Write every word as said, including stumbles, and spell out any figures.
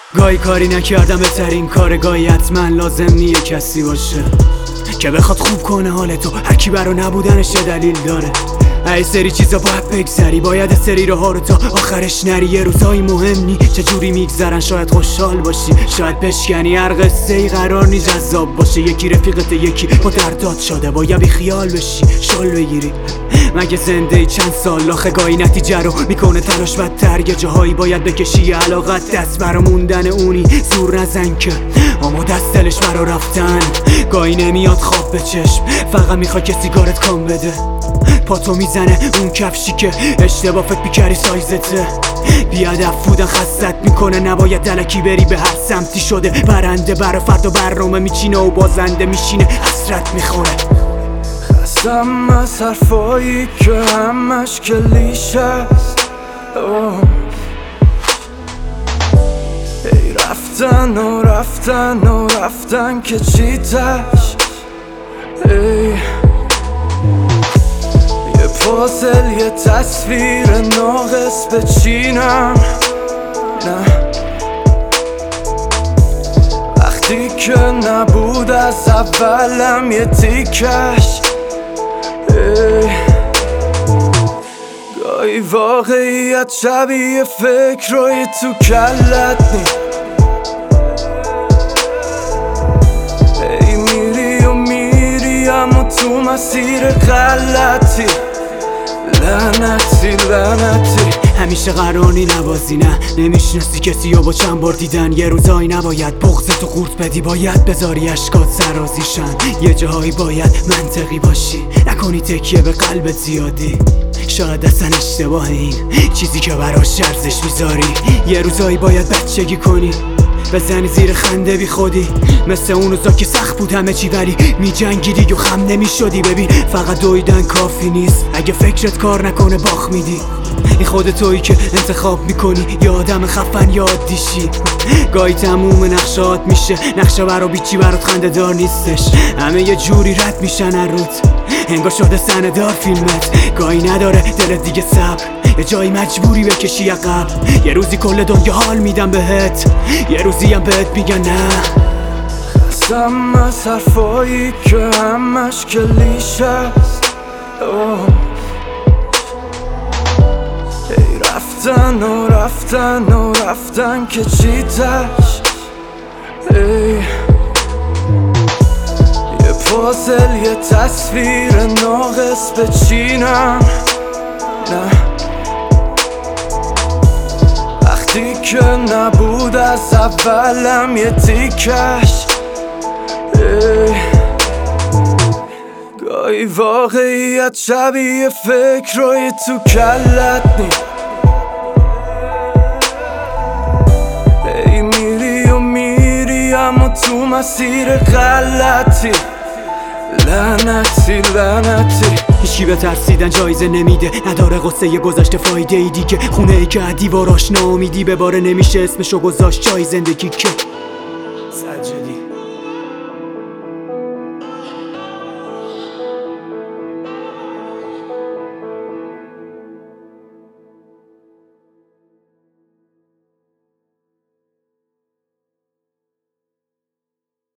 گاهی کاری نکردم بهترین کار، گاهی حتما لازم نیه کسی باشه که بخواد خوب کنه حالتو. هرکی برا نبودنش یه دلیل داره. ای سری چیزا باید بگذری، باید سری راه رو تا آخرش نری. یه روزایی مهم نی چجوری میگذرن، شاید خوشحال باشی شاید بشکنی. هر قصه ای قرار نی جذاب باشه، یکی رفیقت یکی با دردات شده. باید بی خیال بشی شال بگیری. مگه زنده ای چند سال آخه گاهی نتیجه رو میکنه تلاش بدتر. یه جاهایی باید بکشی علاقت، دست برا موندن اونی زور نزن که اما دست دلش برا رفتن. گاهی نمیاد خواب به چشم، فقط میخوای که سیگارت کام بده. پاتو میزنه اون کفشی که اشتباه فکر میکردی سایزته. بیادب بودن خستت میکنه، نباید دلکی بری به هر سمتی شده. برنده برا فردا برنامه میچینه و بازنده میشینه حسرت میخوره. خستم از حرفایی که همش کلیشه است. ای رفتن و رفتن و رفتن که چیتش. ای یه پازل یه تصویر ناقص بچینم. نه وقتی که نبود از اولم یه تیکش. گاهی واقعیت شبیه فکرهای تو کلت نی. ای میری و میری اما تو مسیر غلطی. لعنتی لعنتی همیشه قراری نبازی، نه نمیشناسی کسی و با چند بار دیدن. یه روزایی نباید بغضتو قورت بدی، باید بذاری اشکات سرازیشن. یه جاهایی باید منطقی باشی، نکنی تکیه به قلبت زیادی. شاید اصلا اشتباه این چیزی که براش ارزش میذاری. یه روزایی باید بچگی کنی، بزنی زیر خنده بی خودی. مثل اون روزا که سخت بود همه چی ولی می جنگیدی و خم نمی شدی. ببین فقط دویدن کافی نیست، اگه فکرت کار نکنه باخ میدی. این خود تویی که انتخاب میکنی، یا آدم خفن یا عادیشی. گاهی تموم نقشات میشه نقشه برا بیچی برات خنده دار نیستش. همه یه جوری رد میشن هر روز، انگار شده سندار فیلمت. گاهی نداره دلت دیگه صبر، یه جایی مجبوری بکشی عقب. یه روزی کل دنیا حال میدم بهت، یه روزی هم بهت میگن نه. خستم از حرفایی که همش کلیشه است. ای رفتن و رفتن و رفتن که چیتش. ای یه پازل یه تصویر ناقص بچینم. نه وقتی که نبود از اولم یه تیکش. ای گاهی واقعیت شبیه فکرهای تو کلت نی. ای میری و میری اما تو مسیر غلطی. لعنتی لعنتی هیچی به ترسیدن جایزه نمیده، نداره قصه یه گذشته فایده ای دیگه. خونه ای که دیواراش ناامیدی به باره نمیشه اسمشو گذاشت جای زندگی که